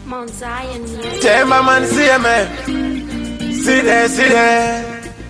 Mount Zion music. Tema man see me. See there.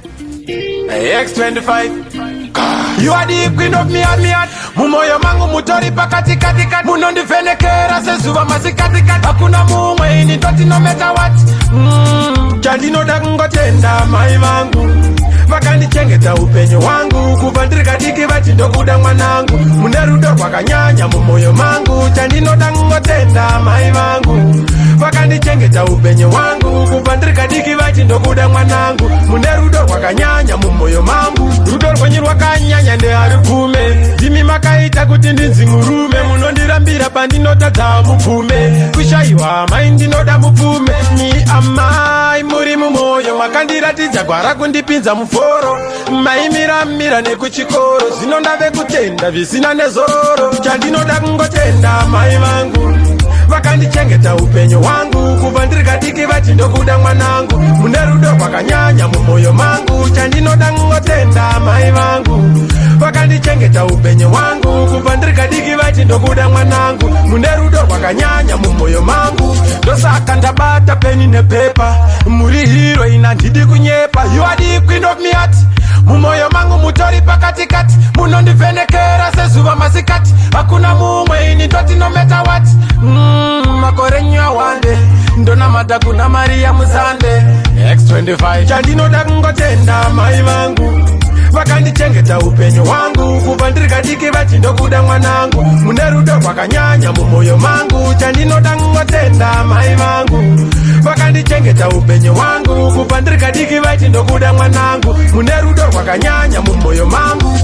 X25. You are the queen of me heart. Mumoyo mangu mutori pakati kati. Munondi venekera sezuva masikati kati. Hakuna mumwe ini toti no matter what. Chandino dakungotenda mai vangu. Vakandichengeta upenyu wangu. Kuvandirika diki vati ndokuda mwanangu. Munerudo kwakanyanya mumoyo mangu. Chandino dakungotenda mai vangu. Vakandichengeta upenyu wangu. Kuvandirika diki vati ndokuda mwanangu. Munerudo kwakanyanya mumoyo mangu. Rudo rwenyu rwakanyanya ndeharikume. Ndimi makaita kuti ndinzingurume. Munondirambira pandinotadza mupfume. Kushaiwa mai ndinoda mupfume. Ni amai muri mumoyo makandiratidza gwara kundipinza muforo. Maimiramira nekuchikoro. Zvino ndave kutenda zvisina nezororo. Chandinoda kungotenda mai vangu. Vakandichengeta upenyu wangu. Kubva ndirikadiki vati ndokuda mwanangu. Munerudo rwakanyanya mumoyo mangu. Chandinoda kungotenda mai vangu. Vakandichengeta upenyu wangu. Kubva ndirikadiki vati ndokuda mwanangu. Munerudo rwakanyanya mumoyo mangu. Ndosaka ndabata peni nepepa. Muri hero ina ndidi kunyepa. You are the queen of me heart. Mumoyo mangu mutori pakati kati. Munondivhenekera sezuva masikati. Hakuna mumwe ini toti no matter what. Makore nyawande. Ndona mada kuna Maria Muzande. X25. Chandinoda kungotenda mai vangu. Vakandichengeta upenyu wangu. Kubva ndirikadiki vati ndokuda mwanangu. Munerudo rwakanyanya mumoyo mangu. Chandinoda kungotenda mai vangu. Vakandichengeta upenyu wangu. Kubva ndirikadiki vati ndokuda mwanangu. Munerudo rwakanyanya mumoyo mangu.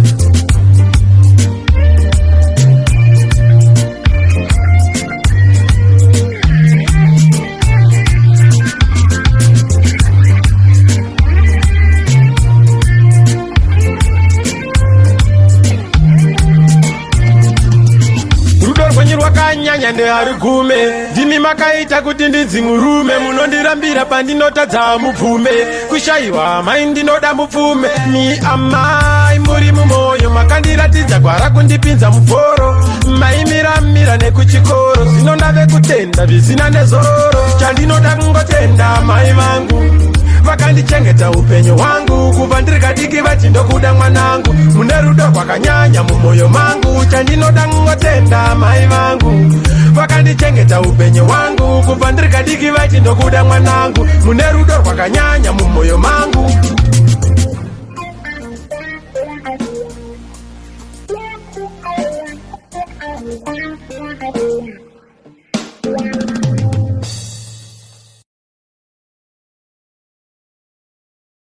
Rwakanyanya ndeharigume. Ndimi makaita kuti ndinzingurume. Munondirambira pandinotadza mupfume. Kushaiwa mai ndinoda mupfume. Ni amai muri mumoyo makandiratidza gwara kundipinza muforo. Maimiramira nekuchikoro. Zvino ndave kutenda zvisina nezororo. Chandinoda kungotenda mai vangu. Vakandichengeta upenyu wangu. Kubva ndirikadiki vati ndokuda mwanangu. Munerudo rwakanyanya mumoyo mangu. Chandinoda kungotenda mai vangu. Vakandichengeta upenyu wangu. Kubva ndirikadiki vati ndokuda mwanangu. Munerudo rwakanyanya mumoyo mangu.